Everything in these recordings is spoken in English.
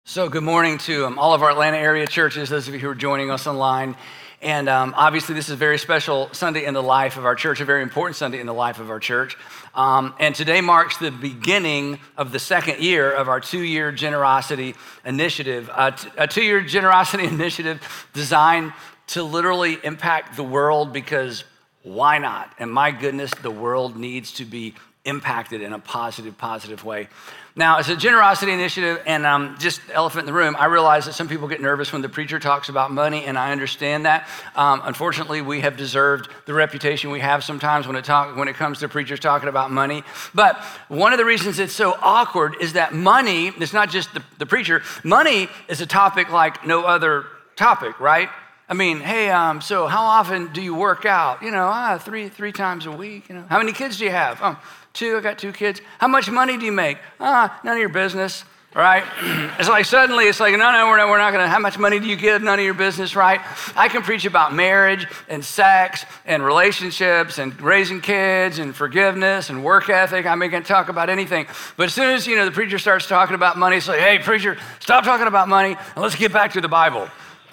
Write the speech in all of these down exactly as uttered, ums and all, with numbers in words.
So good morning to um, all of our Atlanta area churches, those of you who are joining us online. And um, obviously this is a very special Sunday in the life of our church, a very important Sunday in the life of our church. Um, and today marks the beginning of the second year of our two-year generosity initiative. Uh, t- a two-year generosity initiative designed to literally impact the world, because why not? And my goodness, the world needs to be impacted in a positive, positive way. Now, it's a generosity initiative, and um, just elephant in the room, I realize that some people get nervous when the preacher talks about money, and I understand that. Um, unfortunately, we have deserved the reputation we have sometimes when it talk, when it comes to preachers talking about money. But one of the reasons it's so awkward is that money, it's not just the, the preacher, money is a topic like no other topic, right? I mean, hey, um, so how often do you work out? You know, ah, three three times a week. You know, how many kids do you have? Oh, two. I got two kids. How much money do you make? Ah, none of your business, right? It's like suddenly it's like, no, no, we're not, we're not going to. How much money do you give? None of your business, right? I can preach about marriage and sex and relationships and raising kids and forgiveness and work ethic. I mean, I can talk about anything. But as soon as you know the preacher starts talking about money, it's like, hey, preacher, stop talking about money and let's get back to the Bible.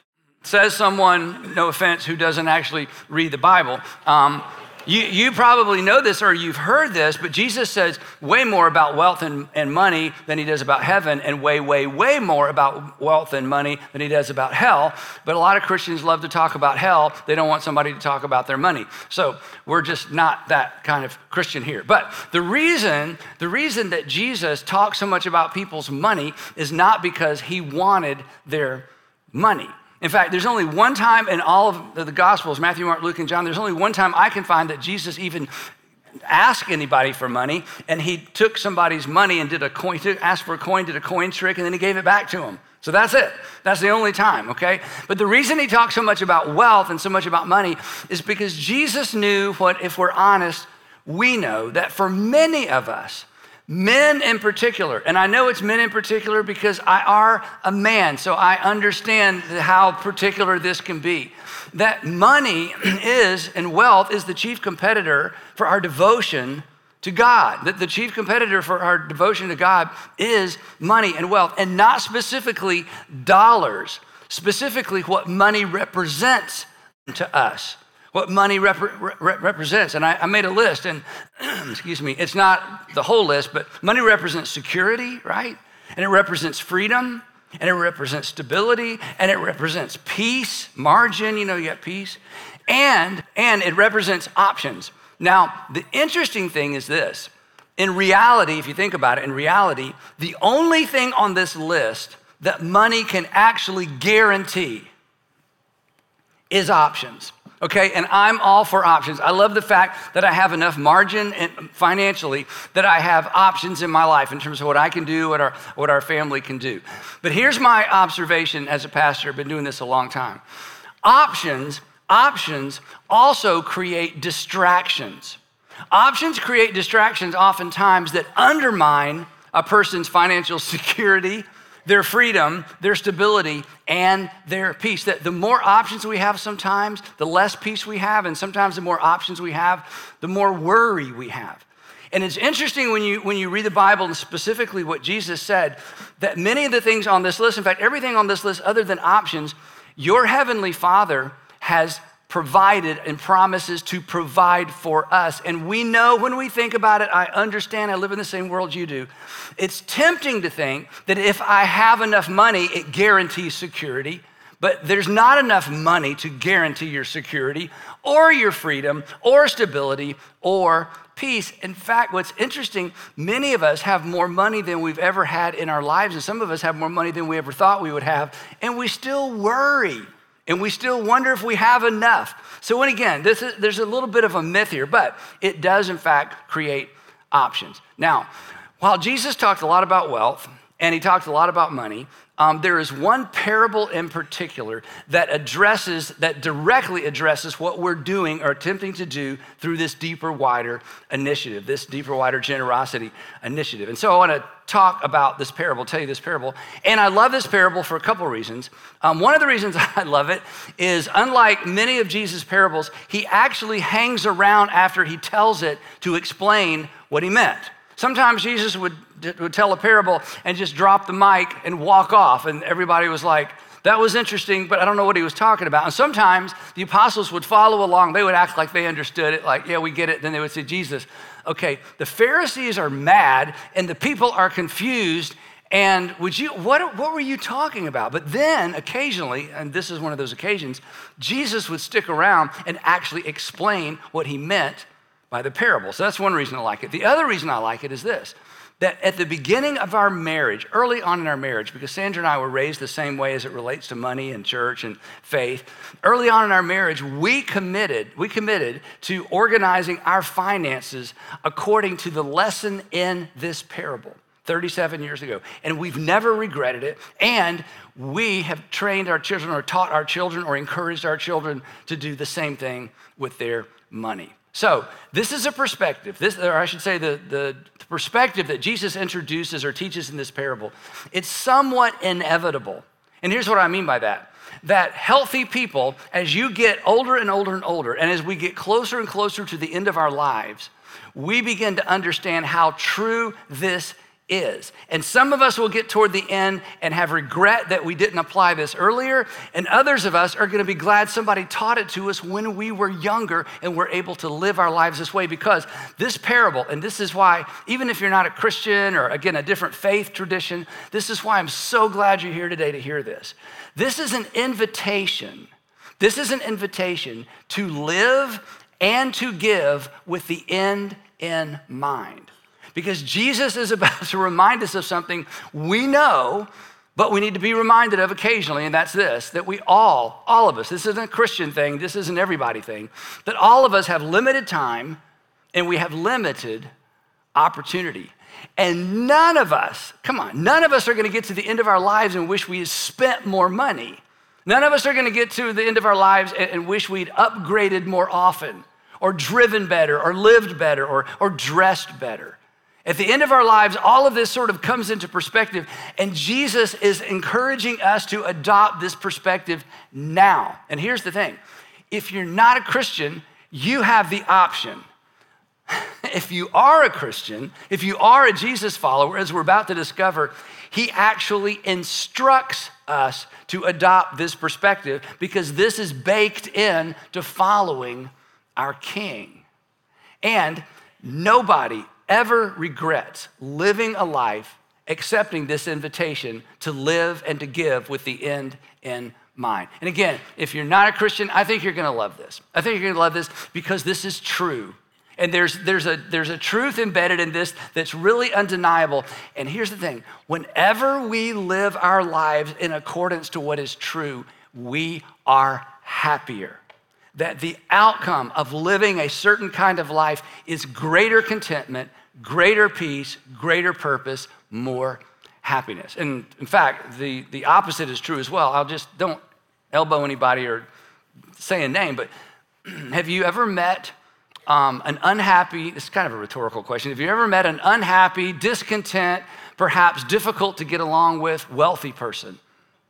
Says someone, no offense, who doesn't actually read the Bible. Um, you, you probably know this or you've heard this, but Jesus says way more about wealth and, and money than he does about heaven, and way, way, way more about wealth and money than he does about hell. But a lot of Christians love to talk about hell. They don't want somebody to talk about their money. So we're just not that kind of Christian here. But the reason, the reason that Jesus talks so much about people's money is not because he wanted their money. In fact, there's only one time in all of the Gospels, Matthew, Mark, Luke, and John, there's only one time I can find that Jesus even asked anybody for money, and he took somebody's money and did a coin, took, asked for a coin, did a coin trick, and then he gave it back to him. So that's it. That's the only time, okay? But the reason he talks so much about wealth and so much about money is because Jesus knew what, if we're honest, we know that for many of us, men in particular, and I know it's men in particular because I are a man, so I understand how particular this can be, that money is, and wealth is the chief competitor for our devotion to God. That the chief competitor for our devotion to God is money and wealth, and not specifically dollars, specifically what money represents to us. What money rep- rep- represents. And I, I made a list, and excuse me, it's not the whole list, but money represents security, right? And it represents freedom, and it represents stability, and it represents peace, margin, you know, you got peace, and, and it represents options. Now, the interesting thing is this. In reality, if you think about it, in reality, the only thing on this list that money can actually guarantee is options. Okay, and I'm all for options. I love the fact that I have enough margin and financially that I have options in my life in terms of what I can do, what our, what our family can do. But here's my observation as a pastor. I've been doing this a long time. Options, options also create distractions. Options create distractions oftentimes that undermine a person's financial security, their freedom, their stability, and their peace. That the more options we have sometimes, the less peace we have, and sometimes the more options we have, the more worry we have. And it's interesting when you when you read the Bible, and specifically what Jesus said, that many of the things on this list, in fact, everything on this list other than options, your heavenly Father has provided and promises to provide for us. And we know when we think about it, I understand, I live in the same world you do. It's tempting to think that if I have enough money, it guarantees security, but there's not enough money to guarantee your security or your freedom or stability or peace. In fact, what's interesting, many of us have more money than we've ever had in our lives, and some of us have more money than we ever thought we would have, and we still worry. And we still wonder if we have enough. So, and again, this is, there's a little bit of a myth here, but it does, in fact, create options. Now, while Jesus talked a lot about wealth, and he talked a lot about money, um, there is one parable in particular that addresses, that directly addresses what we're doing or attempting to do through this deeper, wider initiative, this deeper, wider generosity initiative. And so I want to talk about this parable, tell you this parable. And I love this parable for a couple of reasons. Um, one of the reasons I love it is, unlike many of Jesus' parables, he actually hangs around after he tells it to explain what he meant. Sometimes Jesus would, would tell a parable and just drop the mic and walk off, and everybody was like, that was interesting, but I don't know what he was talking about. And sometimes the apostles would follow along. They would act like they understood it, like, yeah, we get it. Then they would say, Jesus, okay, the Pharisees are mad and the people are confused. And would you, what, what were you talking about? But then occasionally, and this is one of those occasions, Jesus would stick around and actually explain what he meant by the parable. So that's one reason I like it. The other reason I like it is this, that at the beginning of our marriage, early on in our marriage, because Sandra and I were raised the same way as it relates to money and church and faith, early on in our marriage, we committed, we committed to organizing our finances according to the lesson in this parable thirty-seven years ago. And we've never regretted it. And we have trained our children or taught our children or encouraged our children to do the same thing with their money. So this is a perspective, this, or I should say the, the perspective that Jesus introduces or teaches in this parable. It's somewhat inevitable. And here's what I mean by that. That healthy people, as you get older and older and older, and as we get closer and closer to the end of our lives, we begin to understand how true this is. And some of us will get toward the end and have regret that we didn't apply this earlier, and others of us are going to be glad somebody taught it to us when we were younger and we're able to live our lives this way, because this parable, and this is why, even if you're not a Christian or again, a different faith tradition, this is why I'm so glad you're here today to hear this. This is an invitation. This is an invitation to live and to give with the end in mind. Because Jesus is about to remind us of something we know, but we need to be reminded of occasionally, and that's this, that we all, all of us, this isn't a Christian thing, this isn't everybody thing, that all of us have limited time and we have limited opportunity. And none of us, come on, none of us are gonna get to the end of our lives and wish we had spent more money. None of us are gonna get to the end of our lives and, and wish we'd upgraded more often, or driven better, or lived better, or, or dressed better. At the end of our lives, all of this sort of comes into perspective, and Jesus is encouraging us to adopt this perspective now. And here's the thing, if you're not a Christian, you have the option. If you are a Christian, if you are a Jesus follower, as we're about to discover, he actually instructs us to adopt this perspective because this is baked in to following our King. And nobody ever regrets living a life accepting this invitation to live and to give with the end in mind. And again, if you're not a Christian, I think you're gonna love this. I think you're gonna love this because this is true. And there's, there's, a, there's a truth embedded in this that's really undeniable. And here's the thing, whenever we live our lives in accordance to what is true, we are happier. That the outcome of living a certain kind of life is greater contentment, greater peace, greater purpose, more happiness. And in fact, the, the opposite is true as well. I'll just, don't elbow anybody or say a name, but have you ever met um, an unhappy, this is kind of a rhetorical question, have you ever met an unhappy, discontent, perhaps difficult to get along with wealthy person?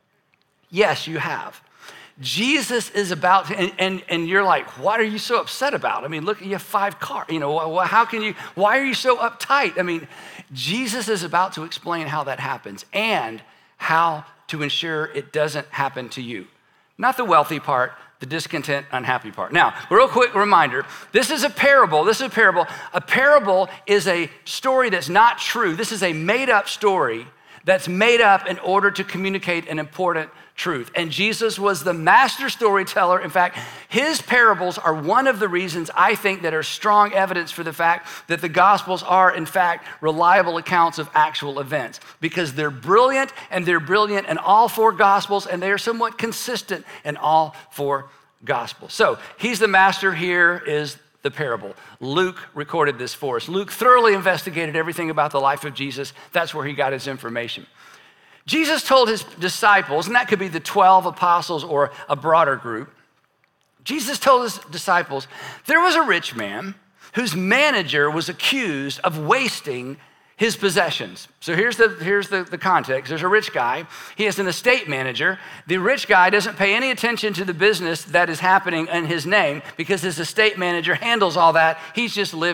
Yes, you have. Jesus is about to, and, and, and you're like, what are you so upset about? I mean, look, you have five cars. You know, how can you, why are you so uptight? I mean, Jesus is about to explain how that happens and how to ensure it doesn't happen to you. Not the wealthy part, the discontent, unhappy part. Now, real quick reminder, this is a parable. This is a parable. A parable is a story that's not true. This is a made up story that's made up in order to communicate an important truth. And Jesus was the master storyteller. In fact, his parables are one of the reasons I think that are strong evidence for the fact that the Gospels are, in fact, reliable accounts of actual events, because they're brilliant and they're brilliant in all four Gospels, and they are somewhat consistent in all four Gospels. So he's the master, here is the parable. Luke recorded this for us. Luke thoroughly investigated everything about the life of Jesus. That's where he got his information. Jesus told his disciples, and that could be the twelve apostles or a broader group. Jesus told his disciples, there was a rich man whose manager was accused of wasting his possessions. So here's the, here's the, the context. There's a rich guy. He has an estate manager. The rich guy doesn't pay any attention to the business that is happening in his name because his estate manager handles all that. He's just living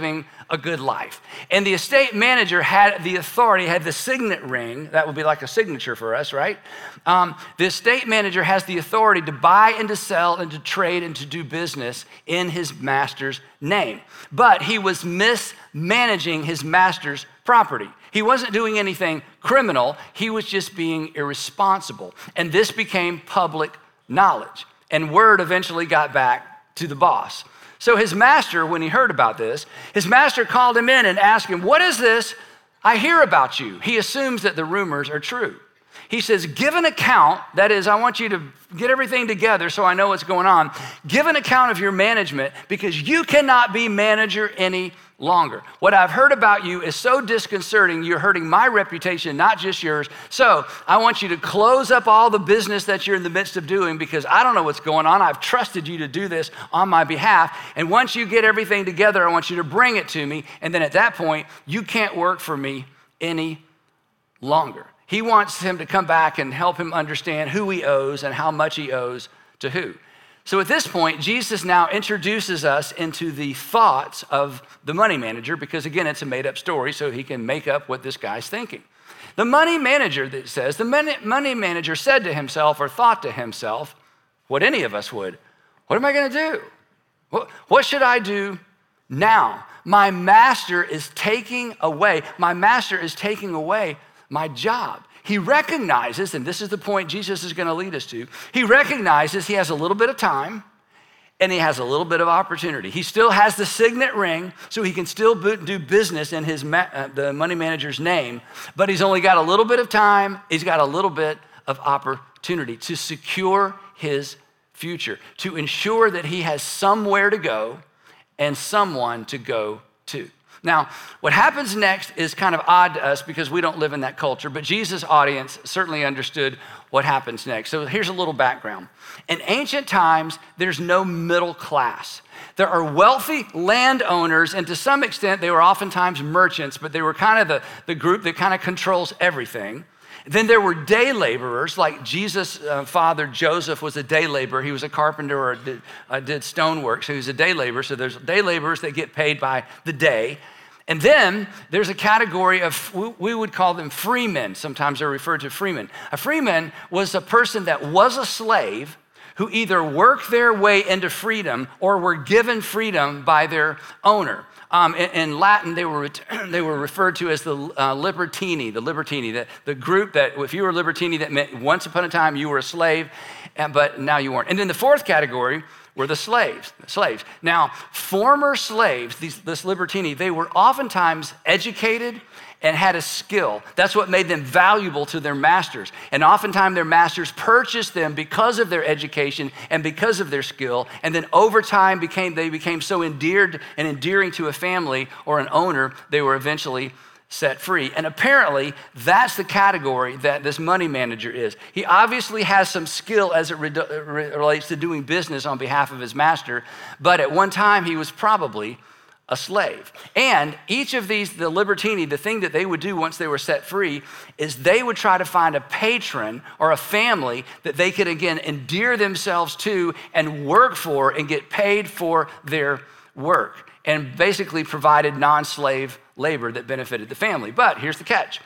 a good life. And the estate manager had the authority, had the signet ring. That would be like a signature for us, right? Um, the estate manager has the authority to buy and to sell and to trade and to do business in his master's name. But he was mismanaging his master's property. He wasn't doing anything criminal. He was just being irresponsible. And this became public knowledge. And word eventually got back to the boss. So his master, when he heard about this, his master called him in and asked him, "What is this I hear about you?" He assumes that the rumors are true. He says, "Give an account," that is, I want you to get everything together so I know what's going on. "Give an account of your management because you cannot be manager any longer. What I've heard about you is so disconcerting, you're hurting my reputation, not just yours. So I want you to close up all the business that you're in the midst of doing because I don't know what's going on. I've trusted you to do this on my behalf. And once you get everything together, I want you to bring it to me. And then at that point, you can't work for me any longer." He wants him to come back and help him understand who he owes and how much he owes to who. So at this point, Jesus now introduces us into the thoughts of the money manager because, again, it's a made-up story, so he can make up what this guy's thinking. The money manager, that says, the money manager said to himself or thought to himself, what any of us would, "What am I going to do? What, what should I do now? My master is taking away, my master is taking away my job." He recognizes, and this is the point Jesus is going to lead us to, he recognizes he has a little bit of time and he has a little bit of opportunity. He still has the signet ring, so he can still do business in his ma- uh, the money manager's name, but he's only got a little bit of time, he's got a little bit of opportunity to secure his future, to ensure that he has somewhere to go and someone to go to. Now, what happens next is kind of odd to us because we don't live in that culture, but Jesus' audience certainly understood what happens next. So here's a little background. In ancient times, there's no middle class. There are wealthy landowners, and to some extent, they were oftentimes merchants, but they were kind of the, the group that kind of controls everything. Then there were day laborers, like Jesus' uh, father Joseph was a day laborer. He was a carpenter or did, uh, did stonework, so he was a day laborer. So there's day laborers that get paid by the day. And then there's a category of, we would call them freemen. Sometimes they're referred to freemen. A freeman was a person that was a slave who either worked their way into freedom or were given freedom by their owner. Um, in, in Latin, they were they were referred to as the uh, libertini, the libertini, the, the group that, if you were a libertini, that meant once upon a time you were a slave, and, but now you weren't. And then the fourth category were the slaves. Slaves. Now, former slaves, these, this libertini, they were oftentimes educated and had a skill. That's what made them valuable to their masters. And oftentimes their masters purchased them because of their education and because of their skill. And then over time, became they became so endeared and endearing to a family or an owner, they were eventually set free. And apparently, that's the category that this money manager is. He obviously has some skill as it re- relates to doing business on behalf of his master, but at one time, he was probably a slave. And each of these, the libertini, the thing that they would do once they were set free is they would try to find a patron or a family that they could, again, endear themselves to and work for and get paid for their work, and basically provided non-slave labor that benefited the family. But here's the catch.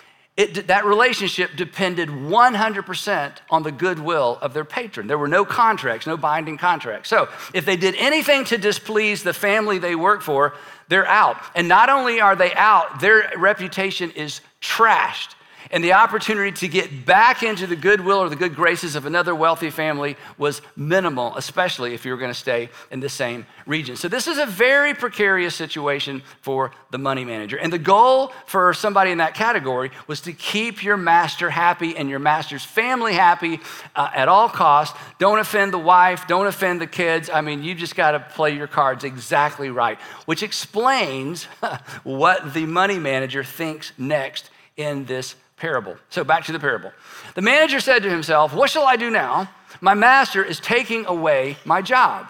It, that relationship depended one hundred percent on the goodwill of their patron. There were no contracts, no binding contracts. So if they did anything to displease the family they work for, they're out. And not only are they out, their reputation is trashed. And the opportunity to get back into the goodwill or the good graces of another wealthy family was minimal, especially if you were going to stay in the same region. So this is a very precarious situation for the money manager. And the goal for somebody in that category was to keep your master happy and your master's family happy uh, at all costs. Don't offend the wife, don't offend the kids. I mean, you just got to play your cards exactly right, which explains what the money manager thinks next in this parable. So back to the parable. The manager said to himself, "What shall I do now? My master is taking away my job,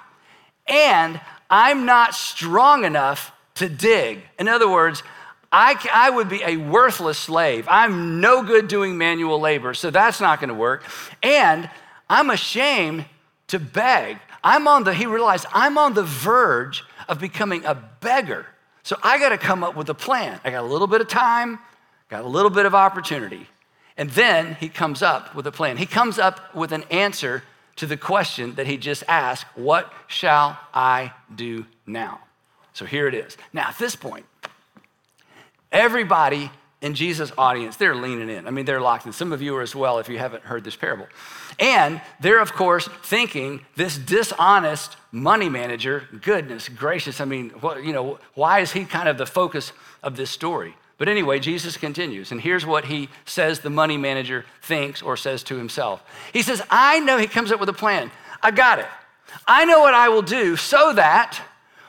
and I'm not strong enough to dig." In other words, I, I would be a worthless slave. I'm no good doing manual labor, so that's not going to work. And I'm ashamed to beg. I'm on the, he realized, I'm on the verge of becoming a beggar. So I got to come up with a plan. I got a little bit of time, got a little bit of opportunity. And then he comes up with a plan. He comes up with an answer to the question that he just asked, what shall I do now? So here it is. Now, at this point, everybody in Jesus' audience, they're leaning in. I mean, they're locked in. Some of you are as well if you haven't heard this parable. And they're, of course, thinking this dishonest money manager, goodness gracious, I mean, what, you know, why is he kind of the focus of this story? But anyway, Jesus continues, and here's what he says the money manager thinks or says to himself. He says, I know, he comes up with a plan. I got it. I know what I will do so that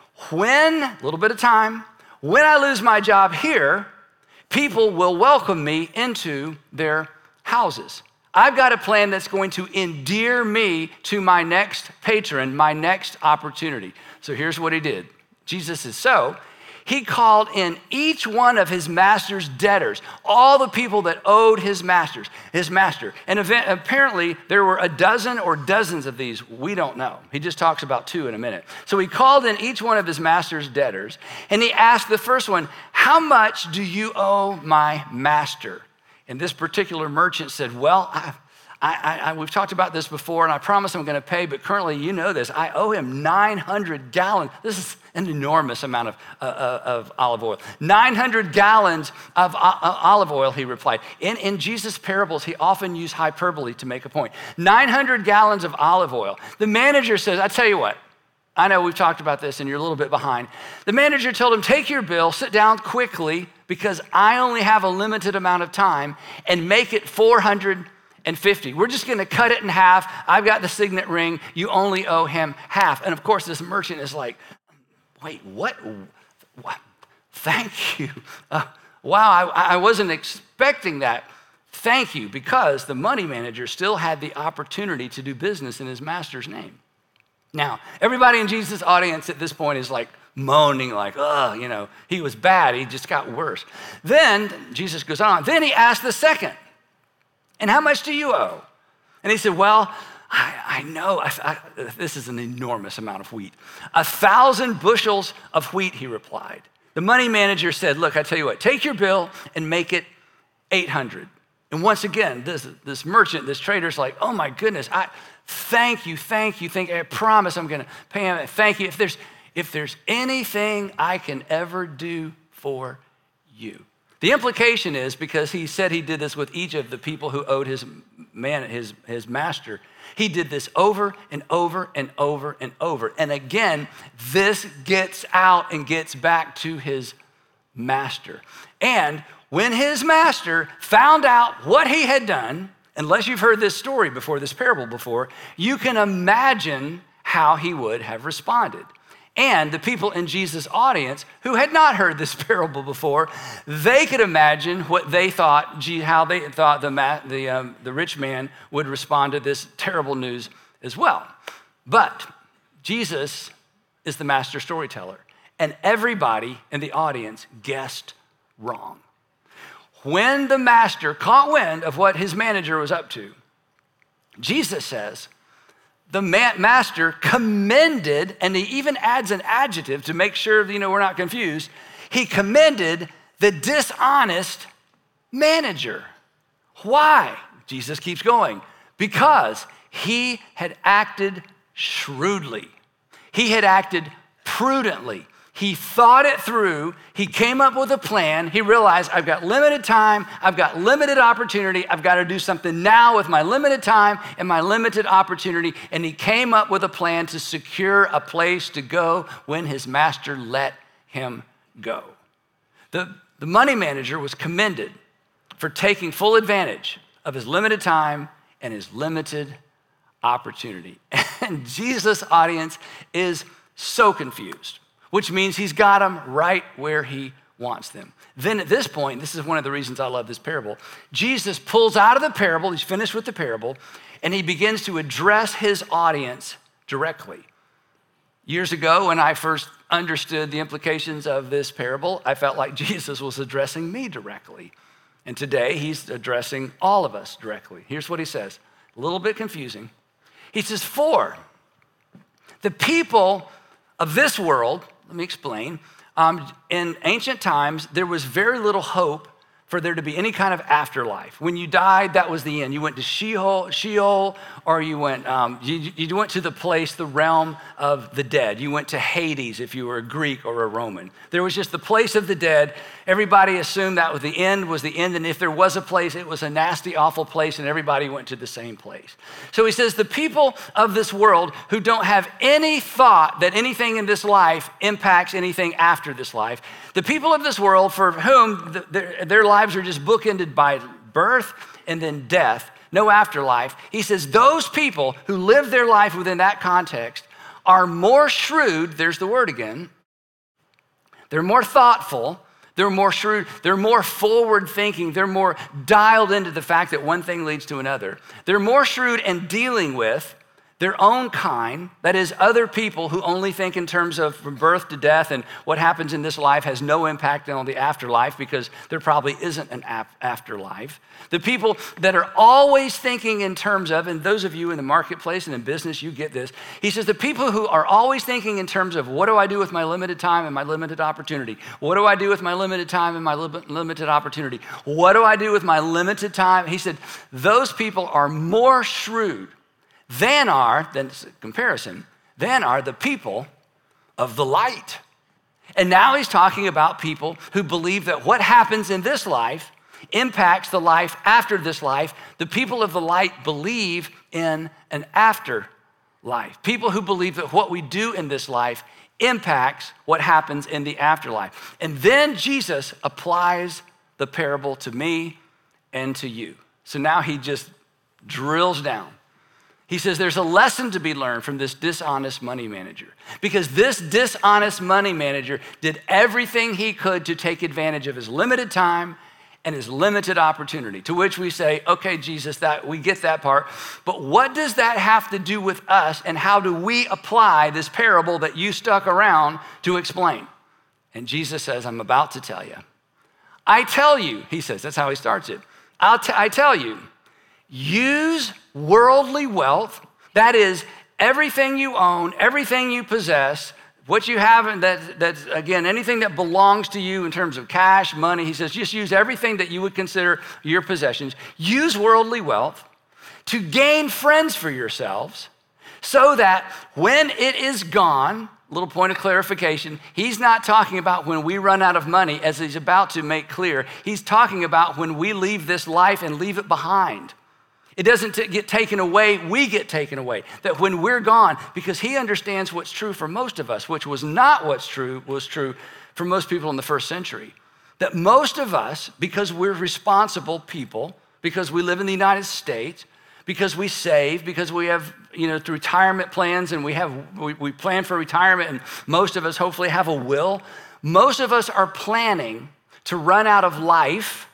when, a little bit of time, when I lose my job here, people will welcome me into their houses. I've got a plan that's going to endear me to my next patron, my next opportunity. So here's what he did. Jesus says, so he called in each one of his master's debtors, all the people that owed his masters, his master. And event, apparently there were a dozen or dozens of these. We don't know. He just talks about two in a minute. So he called in each one of his master's debtors, and he asked the first one, how much do you owe my master? And this particular merchant said, well, I, I, I, we've talked about this before, and I promise I'm going to pay, but currently, you know this, I owe him nine hundred gallons. This is an enormous amount of, uh, of olive oil. nine hundred gallons of uh, olive oil, he replied. In, in Jesus' parables, he often used hyperbole to make a point. nine hundred gallons of olive oil. The manager says, I tell you what, I know we've talked about this and you're a little bit behind. The manager told him, take your bill, sit down quickly, because I only have a limited amount of time, and make it four hundred fifty. We're just gonna cut it in half. I've got the signet ring. You only owe him half. And of course, this merchant is like, wait, what? what? Thank you. Uh, wow, I, I wasn't expecting that. Thank you, because the money manager still had the opportunity to do business in his master's name. Now, everybody in Jesus' audience at this point is like moaning, like, oh, you know, he was bad. He just got worse. Then Jesus goes on. Then he asked the second, and how much do you owe? And he said, well, I, I know, I, I, this is an enormous amount of wheat. A thousand bushels of wheat, he replied. The money manager said, look, I tell you what, take your bill and make it eight hundred. And once again, this, this merchant, this trader's like, oh my goodness, I thank you, thank you, thank you. I promise I'm gonna pay him, thank you. If there's, if there's anything I can ever do for you. The implication is, because he said he did this with each of the people who owed his man, his, his master, he did this over and over and over and over. And again, this gets out and gets back to his master. And when his master found out what he had done, unless you've heard this story before, this parable before, you can imagine how he would have responded. And the people in Jesus' audience who had not heard this parable before, they could imagine what they thought, how they thought the, the, um, the rich man would respond to this terrible news as well. But Jesus is the master storyteller, and everybody in the audience guessed wrong. When the master caught wind of what his manager was up to, Jesus says, the master commended, and he even adds an adjective to make sure, you know, we're not confused. He commended the dishonest manager. Why? Jesus keeps going. Because he had acted shrewdly. He had acted prudently. He thought it through. He came up with a plan. He realized, I've got limited time. I've got limited opportunity. I've got to do something now with my limited time and my limited opportunity. And he came up with a plan to secure a place to go when his master let him go. The, the money manager was commended for taking full advantage of his limited time and his limited opportunity. And Jesus' audience is so confused, which means he's got them right where he wants them. Then at this point, this is one of the reasons I love this parable, Jesus pulls out of the parable, he's finished with the parable, and he begins to address his audience directly. Years ago, when I first understood the implications of this parable, I felt like Jesus was addressing me directly. And today, he's addressing all of us directly. Here's what he says, a little bit confusing. He says, for the people of this world, let me explain, um, in ancient times, there was very little hope for there to be any kind of afterlife. When you died, that was the end. You went to Sheol, Sheol or you went, um, you, you went to the place, the realm of the dead. You went to Hades if you were a Greek or a Roman. There was just the place of the dead. Everybody assumed that was the end, was the end, and if there was a place, it was a nasty, awful place, and everybody went to the same place. So he says, the people of this world who don't have any thought that anything in this life impacts anything after this life, the people of this world for whom the, their, their lives are just bookended by birth and then death, no afterlife, he says those people who live their life within that context are more shrewd, there's the word again, they're more thoughtful, they're more shrewd, they're more forward thinking, they're more dialed into the fact that one thing leads to another. They're more shrewd in dealing with their own kind, that is, other people who only think in terms of from birth to death and what happens in this life has no impact on the afterlife because there probably isn't an ap- afterlife. The people that are always thinking in terms of, and those of you in the marketplace and in business, you get this. He says the people who are always thinking in terms of what do I do with my limited time and my limited opportunity? What do I do with my limited time and my li- limited opportunity? What do I do with my limited time? He said those people are more shrewd than are, then comparison, than are the people of the light. And now he's talking about people who believe that what happens in this life impacts the life after this life. The people of the light believe in an afterlife. People who believe that what we do in this life impacts what happens in the afterlife. And then Jesus applies the parable to me and to you. So now he just drills down. He says there's a lesson to be learned from this dishonest money manager because this dishonest money manager did everything he could to take advantage of his limited time and his limited opportunity, to which we say, okay, Jesus, that we get that part, but what does that have to do with us and how do we apply this parable that you stuck around to explain? And Jesus says, I'm about to tell you. I tell you, he says, that's how he starts it. I'll t- I tell you, use worldly wealth, that is everything you own, everything you possess, what you have, and that, that's, again, anything that belongs to you in terms of cash, money. He says, just use everything that you would consider your possessions. Use worldly wealth to gain friends for yourselves so that when it is gone, little point of clarification, he's not talking about when we run out of money, as he's about to make clear. He's talking about when we leave this life and leave it behind. It doesn't t- get taken away, we get taken away. That when we're gone, because he understands what's true for most of us, which was not what's true, was true for most people in the first century. That most of us, because we're responsible people, because we live in the United States, because we save, because we have, you know, retirement plans and we have, we, we plan for retirement and most of us hopefully have a will. Most of us are planning to run out of life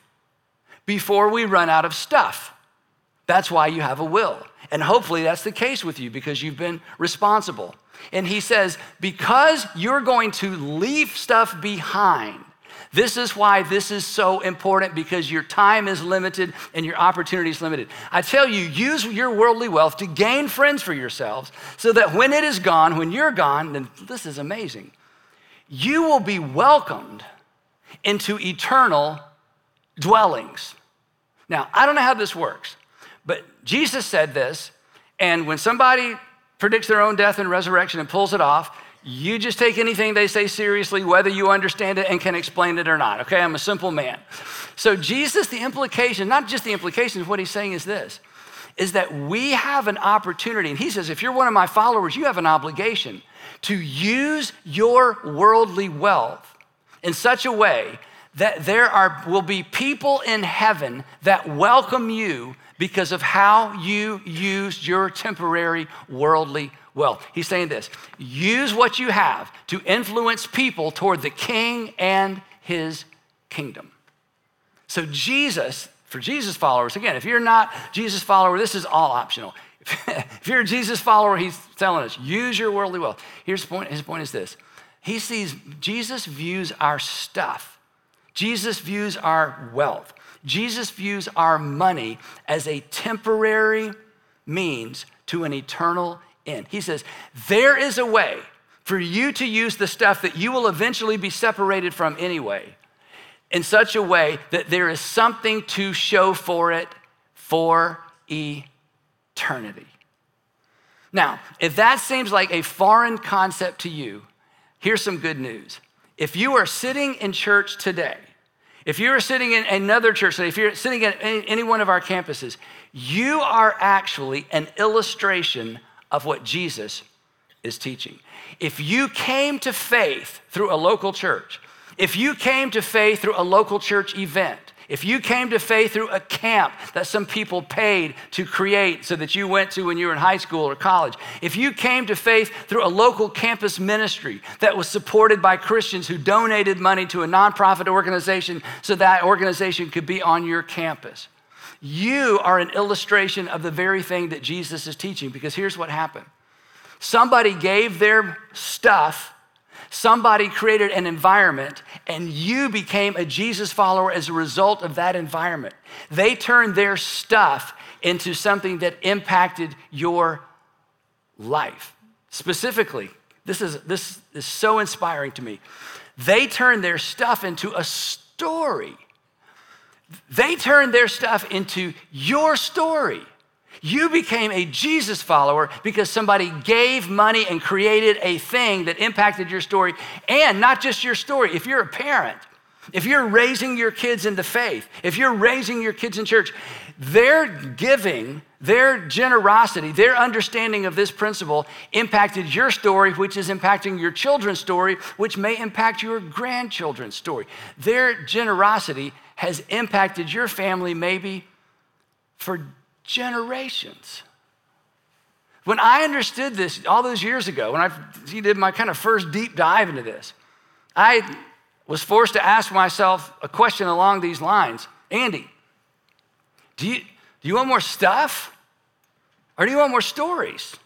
before we run out of stuff. That's why you have a will. And hopefully that's the case with you because you've been responsible. And he says, because you're going to leave stuff behind, this is why this is so important because your time is limited and your opportunity is limited. I tell you, use your worldly wealth to gain friends for yourselves so that when it is gone, when you're gone, then this is amazing, you will be welcomed into eternal dwellings. Now, I don't know how this works. But Jesus said this, and when somebody predicts their own death and resurrection and pulls it off, you just take anything they say seriously, whether you understand it and can explain it or not, okay? I'm a simple man. So Jesus, the implication, not just the implication of what he's saying is this, is that we have an opportunity, and he says, if you're one of my followers, you have an obligation to use your worldly wealth in such a way that there are will be people in heaven that welcome you because of how you used your temporary worldly wealth. He's saying this, use what you have to influence people toward the King and his kingdom. So Jesus, for Jesus followers, again, if you're not Jesus follower, this is all optional. If you're a Jesus follower, he's telling us, use your worldly wealth. Here's the point, his point is this, he sees, Jesus views our stuff. Jesus views our wealth. Jesus views our money as a temporary means to an eternal end. He says, there is a way for you to use the stuff that you will eventually be separated from anyway in such a way that there is something to show for it for eternity. Now, if that seems like a foreign concept to you, here's some good news. If you are sitting in church today, if you're sitting in another church today, if you're sitting at any one of our campuses, you are actually an illustration of what Jesus is teaching. If you came to faith through a local church, if you came to faith through a local church event, if you came to faith through a camp that some people paid to create so that you went to when you were in high school or college, if you came to faith through a local campus ministry that was supported by Christians who donated money to a nonprofit organization so that organization could be on your campus, you are an illustration of the very thing that Jesus is teaching, because here's what happened. Somebody gave their stuff. Somebody created an environment, and you became a Jesus follower as a result of that environment. They turned their stuff into something that impacted your life. Specifically, this is, this is so inspiring to me. They turned their stuff into a story. They turned their stuff into your story. You became a Jesus follower because somebody gave money and created a thing that impacted your story, and not just your story. If you're a parent, if you're raising your kids in the faith, if you're raising your kids in church, their giving, their generosity, their understanding of this principle impacted your story, which is impacting your children's story, which may impact your grandchildren's story. Their generosity has impacted your family maybe for generations. When I understood this all those years ago, when I did my kind of first deep dive into this, I was forced to ask myself a question along these lines. Andy, do you, do you want more stuff, or do you want more stories?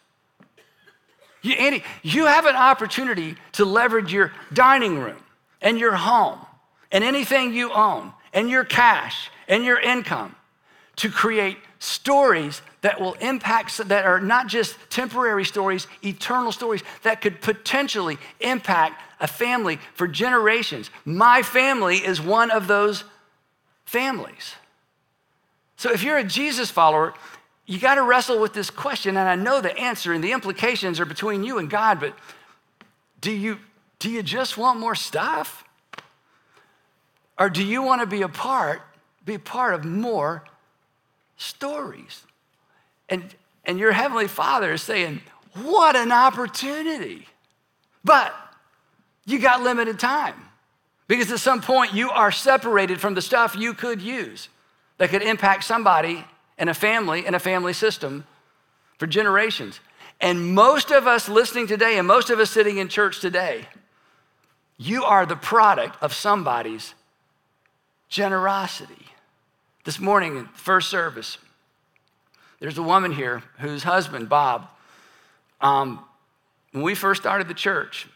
You, Andy, you have an opportunity to leverage your dining room and your home and anything you own and your cash and your income to create stories that will impact, that are not just temporary stories, eternal stories that could potentially impact a family for generations. My family is one of those families. So if you're a Jesus follower, you got to wrestle with this question, and I know the answer and the implications are between you and God, but do you, do you just want more stuff? Or do you want to be a part, be a part of more stories? And, and your Heavenly Father is saying, what an opportunity. But you got limited time, because at some point you are separated from the stuff you could use that could impact somebody and a family and a family system for generations. And most of us listening today, and most of us sitting in church today, you are the product of somebody's generosity. This morning in first service, there's a woman here whose husband, Bob, um, when we first started the church,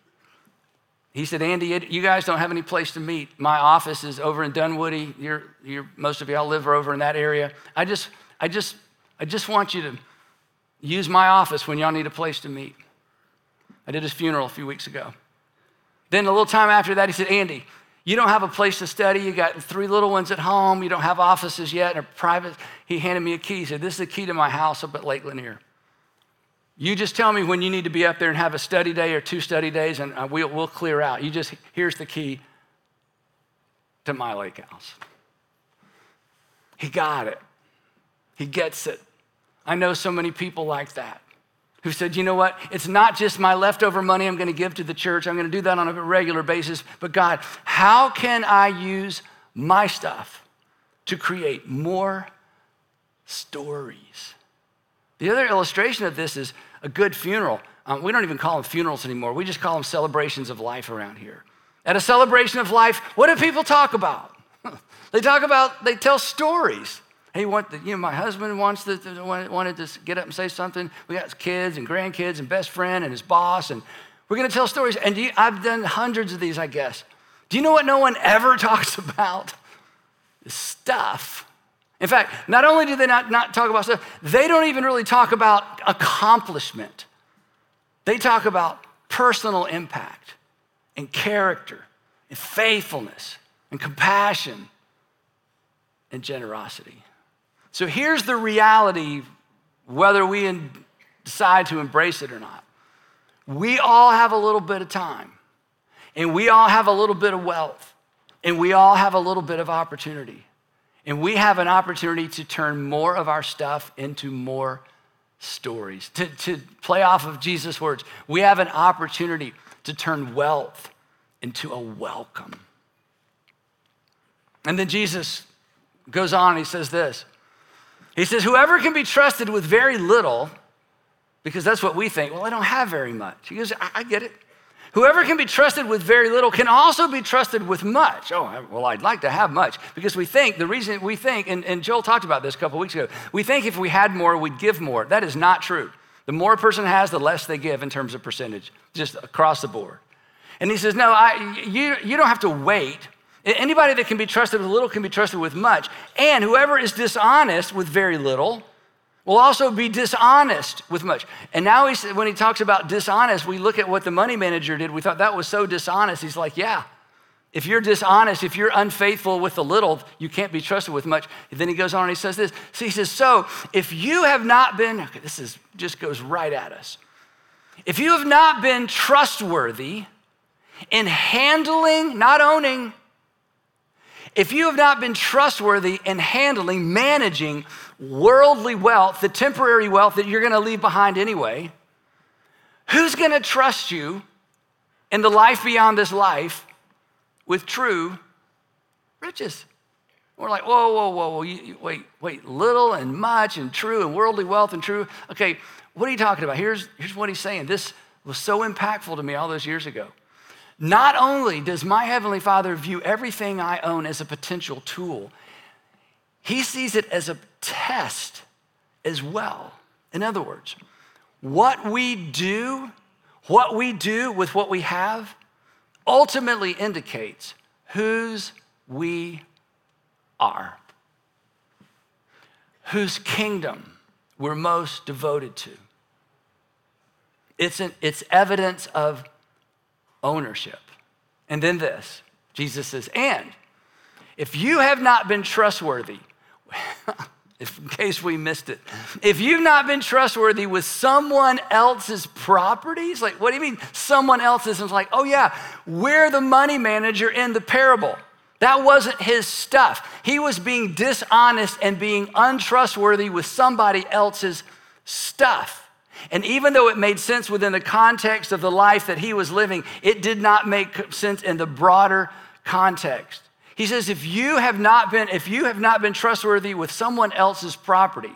he said, Andy, you guys don't have any place to meet. My office is over in Dunwoody. You're, you're, most of y'all live over in that area. I just, I just, I just want you to use my office when y'all need a place to meet. I did his funeral a few weeks ago. Then a little time after that, he said, Andy, you don't have a place to study. You got three little ones at home. You don't have offices yet or private. He handed me a key. He said, this is the key to my house up at Lake Lanier. You just tell me when you need to be up there and have a study day or two study days, and we'll, we'll clear out. You just, here's the key to my lake house. He got it. He gets it. I know so many people like that who said, you know what? It's not just my leftover money I'm going to give to the church. I'm going to do that on a regular basis. But God, how can I use my stuff to create more stories? The other illustration of this is a good funeral. Um, we don't even call them funerals anymore. We just call them celebrations of life around here. At a celebration of life, what do people talk about? They talk about, they tell stories. Hey, want the, you know, my husband wants to, wanted to get up and say something. We got kids and grandkids and best friend and his boss, and we're going to tell stories. And do you, I've done hundreds of these, I guess. Do you know what no one ever talks about? Stuff. In fact, not only do they not, not talk about stuff, they don't even really talk about accomplishment. They talk about personal impact and character and faithfulness and compassion and generosity. So here's the reality, whether we in, decide to embrace it or not. We all have a little bit of time, and we all have a little bit of wealth, and we all have a little bit of opportunity. And we have an opportunity to turn more of our stuff into more stories. To, to play off of Jesus' words, we have an opportunity to turn wealth into a welcome. And then Jesus goes on and he says this. He says, whoever can be trusted with very little, because that's what we think, well, I don't have very much. He goes, I, I get it. Whoever can be trusted with very little can also be trusted with much. Oh, well, I'd like to have much, because we think, the reason we think, and, and Joel talked about this a couple weeks ago, we think if we had more, we'd give more. That is not true. The more a person has, the less they give in terms of percentage, just across the board. And he says, no, I, you, you don't have to wait. Anybody that can be trusted with little can be trusted with much. And whoever is dishonest with very little will also be dishonest with much. And now he's, when he talks about dishonest, we look at what the money manager did. We thought that was so dishonest. He's like, yeah, if you're dishonest, if you're unfaithful with the little, you can't be trusted with much. And then he goes on and he says this. So he says, so if you have not been, okay, this is just goes right at us. If you have not been trustworthy in handling, not owning, if you have not been trustworthy in handling, managing worldly wealth, the temporary wealth that you're gonna leave behind anyway, who's gonna trust you in the life beyond this life with true riches? We're like, whoa, whoa, whoa, whoa, you, you, wait, wait, little and much and true and worldly wealth and true. Okay, what are you talking about? Here's, here's what he's saying. This was so impactful to me all those years ago. Not only does my Heavenly Father view everything I own as a potential tool, he sees it as a test as well. In other words, what we do, what we do with what we have ultimately indicates whose we are, whose kingdom we're most devoted to. It's, an, it's evidence of ownership. And then this, Jesus says, and if you have not been trustworthy, if, in case we missed it, if you've not been trustworthy with someone else's properties, like, what do you mean someone else's? And it's like, oh yeah, we're the money manager in the parable. That wasn't his stuff. He was being dishonest and being untrustworthy with somebody else's stuff. And even though it made sense within the context of the life that he was living, it did not make sense in the broader context. He says, if you have not been, if you have not been trustworthy with someone else's property,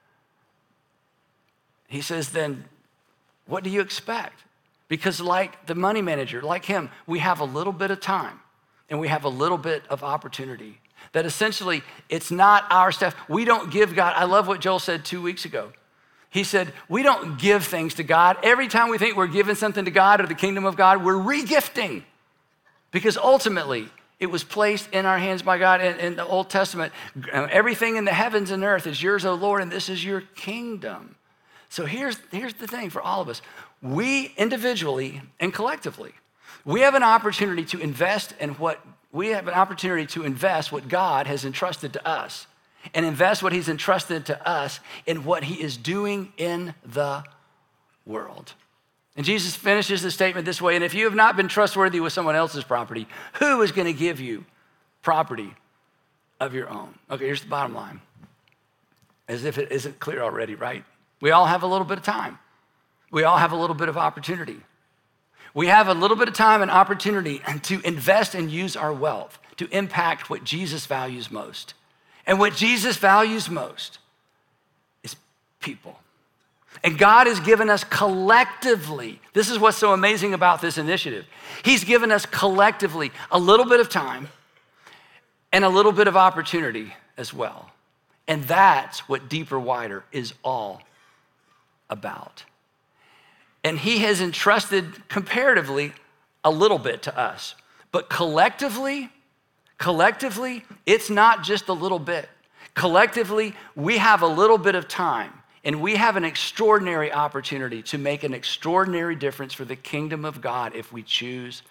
he says, then what do you expect? Because like the money manager, like him, we have a little bit of time and we have a little bit of opportunity. That essentially, it's not our stuff. We don't give God. I love what Joel said two weeks ago. He said, we don't give things to God. Every time we think we're giving something to God or the kingdom of God, we're re-gifting. Because ultimately, it was placed in our hands by God. In, in the Old Testament, everything in the heavens and earth is yours, O Lord, and this is your kingdom. So here's, here's the thing for all of us. We individually and collectively, we have an opportunity to invest in what, we have an opportunity to invest what God has entrusted to us. And invest what he's entrusted to us in what he is doing in the world. And Jesus finishes the statement this way, and if you have not been trustworthy with someone else's property, who is gonna give you property of your own? Okay, here's the bottom line. As if it isn't clear already, right? We all have a little bit of time. We all have a little bit of opportunity. We have a little bit of time and opportunity to invest and use our wealth to impact what Jesus values most. And what Jesus values most is people. And God has given us collectively, this is what's so amazing about this initiative. He's given us collectively a little bit of time and a little bit of opportunity as well. And that's what Deeper Wider is all about. And he has entrusted comparatively a little bit to us, but collectively, Collectively, it's not just a little bit. Collectively, we have a little bit of time And we have an extraordinary opportunity to make an extraordinary difference for the kingdom of God if we choose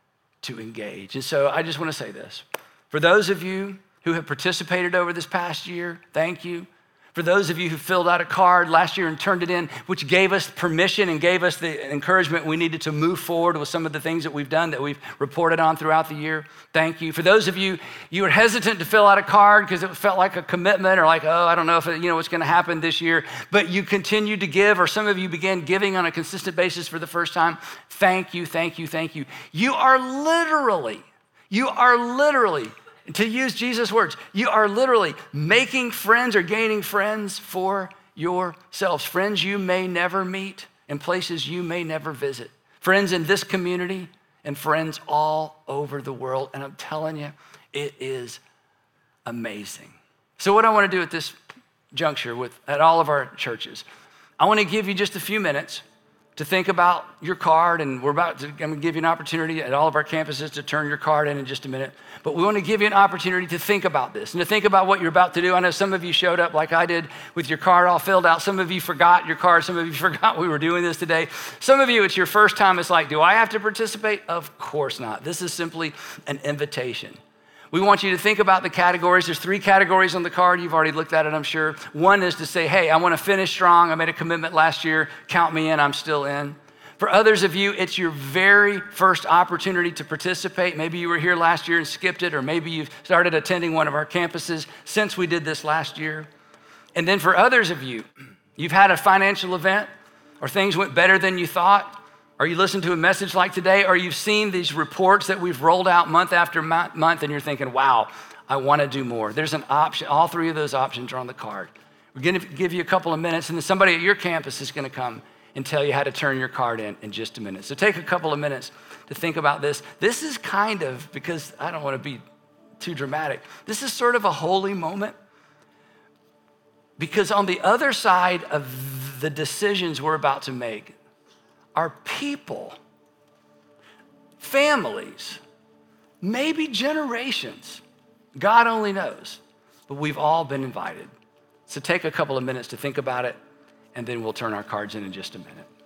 to engage. And so I just want to say this. For those of you who have participated over this past year, thank you. For those of you who filled out a card last year and turned it in, which gave us permission and gave us the encouragement we needed to move forward with some of the things that we've done that we've reported on throughout the year, thank you. For those of you, you were hesitant to fill out a card because it felt like a commitment or like, oh, I don't know if it, you know what's going to happen this year, but you continued to give, or some of you began giving on a consistent basis for the first time. Thank you, thank you, thank you. You are literally, you are literally, to use Jesus' words, you are literally making friends or gaining friends for yourselves. Friends you may never meet in places you may never visit. Friends in this community and friends all over the world. And I'm telling you, it is amazing. So what I want to do at this juncture with at all of our churches, I want to give you just a few minutes to think about your card, and we're about to, I'm gonna give you an opportunity at all of our campuses to turn your card in in just a minute. But we want to give you an opportunity to think about this and to think about what you're about to do. I know some of you showed up like I did with your card all filled out. Some of you forgot your card. Some of you forgot we were doing this today. Some of you, it's your first time. It's like, do I have to participate? Of course not. This is simply an invitation. We want you to think about the categories. There's three categories on the card. You've already looked at it, I'm sure. One is to say, hey, I want to finish strong. I made a commitment last year. Count me in. I'm still in. For others of you, it's your very first opportunity to participate. Maybe you were here last year and skipped it, or maybe you've started attending one of our campuses since we did this last year. And then for others of you, you've had a financial event, or things went better than you thought, or you listened to a message like today, or you've seen these reports that we've rolled out month after month, and you're thinking, wow, I want to do more. There's an option. All three of those options are on the card. We're going to give you a couple of minutes, and then somebody at your campus is going to come and tell you how to turn your card in in just a minute. So take a couple of minutes to think about this. This is kind of, because I don't want to be too dramatic, this is sort of a holy moment, because on the other side of the decisions we're about to make are people, families, maybe generations. God only knows, but we've all been invited. So take a couple of minutes to think about it, and then we'll turn our cards in in just a minute.